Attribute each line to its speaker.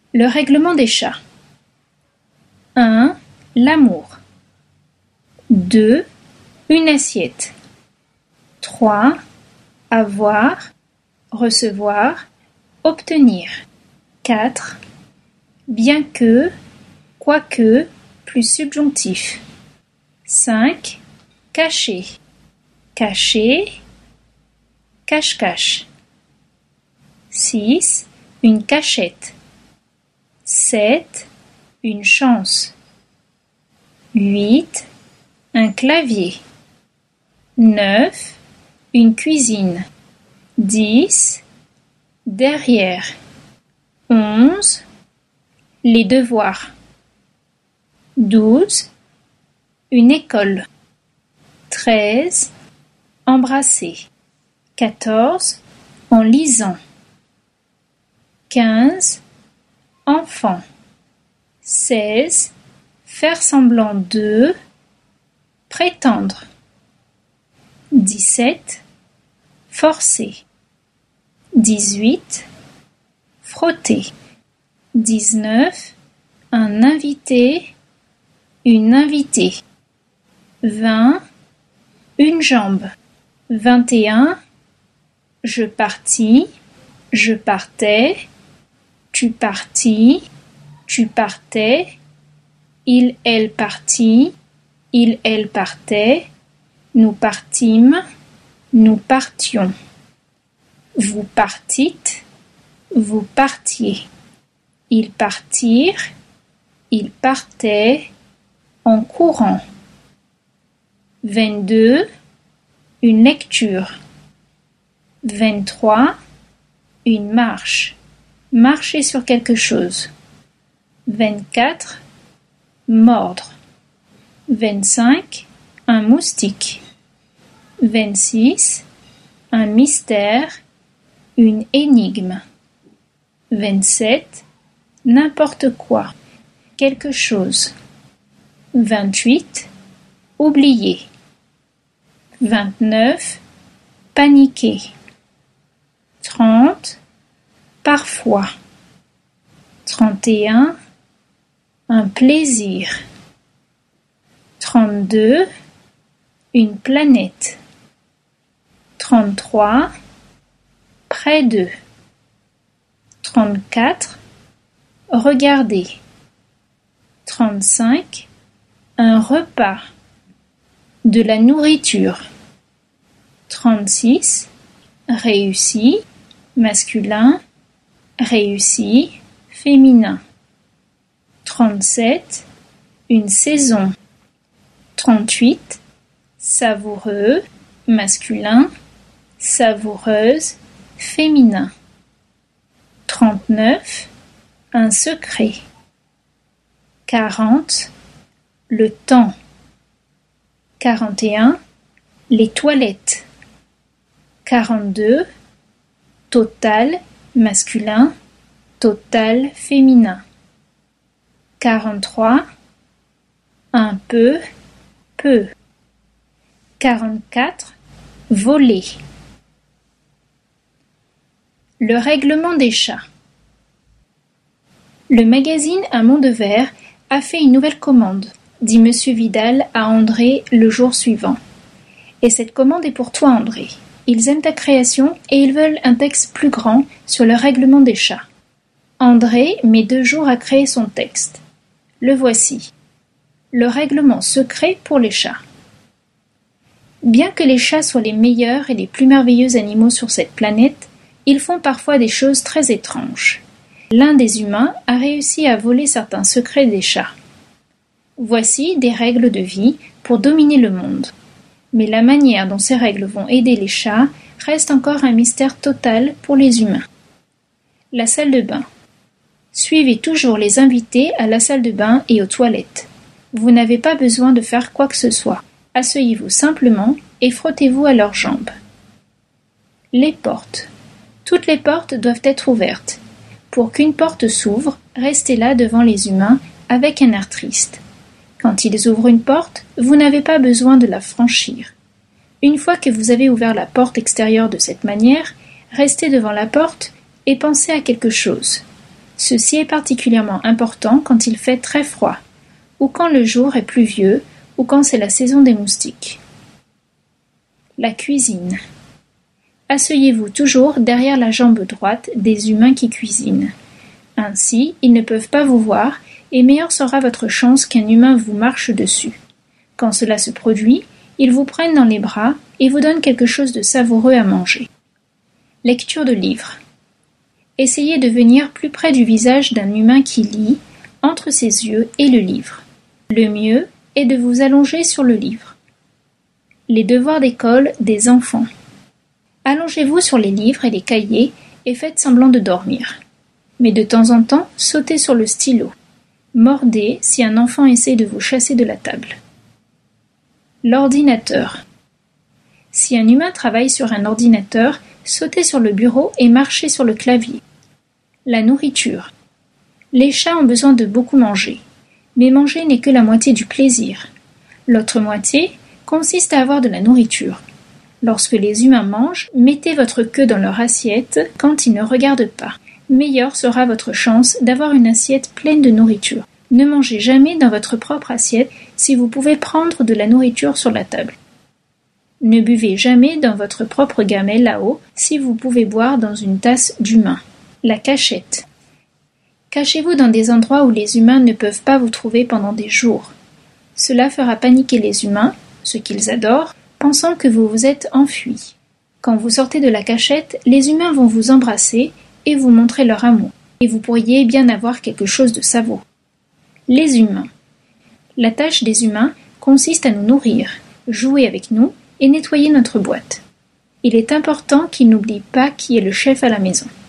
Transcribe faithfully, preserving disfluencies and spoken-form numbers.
Speaker 1: Le règlement des chats. un. L'amour. deux. Une assiette. trois. Avoir, recevoir, obtenir. quatre. Bien que, quoique, plus subjonctif. cinq. Cacher. Cacher, cache-cache. six. Une cachette. sept. Une chance. huit. Un clavier. neuf. Une cuisine. dix. Derrière. onze. Les devoirs. douze. Une école. treize. Embrasser. quatorze. En lisant. quinze. Enfant. seize. Faire semblant de. Prétendre. dix-sept. Forcer. dix-huit. Frotter. dix-neuf. Un invité. Une invitée. vingt. Une jambe. vingt et un. Je partis. Je partais. Tu partis. Tu partais. Il, elle partit. Il, elle partait. Nous partîmes. Nous partions. Vous partîtes. Vous partiez. Ils partirent. Ils partaient. En courant. vingt-deux. Une lecture. vingt-trois. Une marche. Marcher sur quelque chose. vingt-quatre. Mordre. vingt-cinq. Un moustique. vingt-six. Un mystère. Une énigme. vingt-sept. N'importe quoi. Quelque chose. vingt-huit. Oublier. vingt-neuf. Paniquer. trente. Parfois. trente et un. Un plaisir. trente-deux. Une planète. trente-trois. Près de. trente-quatre. Regarder. trente-cinq. Un repas. De la nourriture. trente-six. Réussi. Masculin. Réussi. Féminin. trente-sept. Une saison. trente-huit. Savoureux. Masculin. Savoureuse. Féminin. trente-neuf. Un secret. quarante. Le temps. quarante et un. Les toilettes. quarante-deux. Total. Masculin. Total. Féminin. quarante-trois. Un peu. Peu. quarante-quatre. Voler. Le règlement des chats. Le magazine Un Monde Vert a fait une nouvelle commande, dit Monsieur Vidal à André le jour suivant. Et cette commande est pour toi, André. Ils aiment ta création et ils veulent un texte plus grand sur le règlement des chats. André met deux jours à créer son texte. Le voici. Le règlement secret pour les chats. Bien que les chats soient les meilleurs et les plus merveilleux animaux sur cette planète, ils font parfois des choses très étranges. L'un des humains a réussi à voler certains secrets des chats. Voici des règles de vie pour dominer le monde. Mais la manière dont ces règles vont aider les chats reste encore un mystère total pour les humains. La salle de bain. Suivez toujours les invités à la salle de bain et aux toilettes. Vous n'avez pas besoin de faire quoi que ce soit. Asseyez-vous simplement et frottez-vous à leurs jambes. Les portes. Toutes les portes doivent être ouvertes. Pour qu'une porte s'ouvre, restez là devant les humains avec un air triste. Quand ils ouvrent une porte, vous n'avez pas besoin de la franchir. Une fois que vous avez ouvert la porte extérieure de cette manière, restez devant la porte et pensez à quelque chose. Ceci est particulièrement important quand il fait très froid, ou quand le jour est pluvieux, ou quand c'est la saison des moustiques. La cuisine. Asseyez-vous toujours derrière la jambe droite des humains qui cuisinent. Ainsi, ils ne peuvent pas vous voir, et meilleure sera votre chance qu'un humain vous marche dessus. Quand cela se produit, ils vous prennent dans les bras et vous donnent quelque chose de savoureux à manger. Lecture de livres. Essayez de venir plus près du visage d'un humain qui lit, entre ses yeux et le livre. Le mieux est de vous allonger sur le livre. Les devoirs d'école des enfants. Allongez-vous sur les livres et les cahiers et faites semblant de dormir. Mais de temps en temps, sautez sur le stylo. Mordez si un enfant essaie de vous chasser de la table. L'ordinateur. Si un humain travaille sur un ordinateur, sautez sur le bureau et marchez sur le clavier. La nourriture. Les chats ont besoin de beaucoup manger, mais manger n'est que la moitié du plaisir. L'autre moitié consiste à avoir de la nourriture. Lorsque les humains mangent, mettez votre queue dans leur assiette quand ils ne regardent pas. Meilleure sera votre chance d'avoir une assiette pleine de nourriture. Ne mangez jamais dans votre propre assiette si vous pouvez prendre de la nourriture sur la table. Ne buvez jamais dans votre propre gamelle là-haut si vous pouvez boire dans une tasse d'humain. La cachette. Cachez-vous dans des endroits où les humains ne peuvent pas vous trouver pendant des jours. Cela fera paniquer les humains, ce qu'ils adorent, pensant que vous vous êtes enfui. Quand vous sortez de la cachette, les humains vont vous embrasser et vous montrer leur amour, et vous pourriez bien avoir quelque chose de savoureux. Les humains. La tâche des humains consiste à nous nourrir, jouer avec nous et nettoyer notre boîte. Il est important qu'ils n'oublient pas qui est le chef à la maison.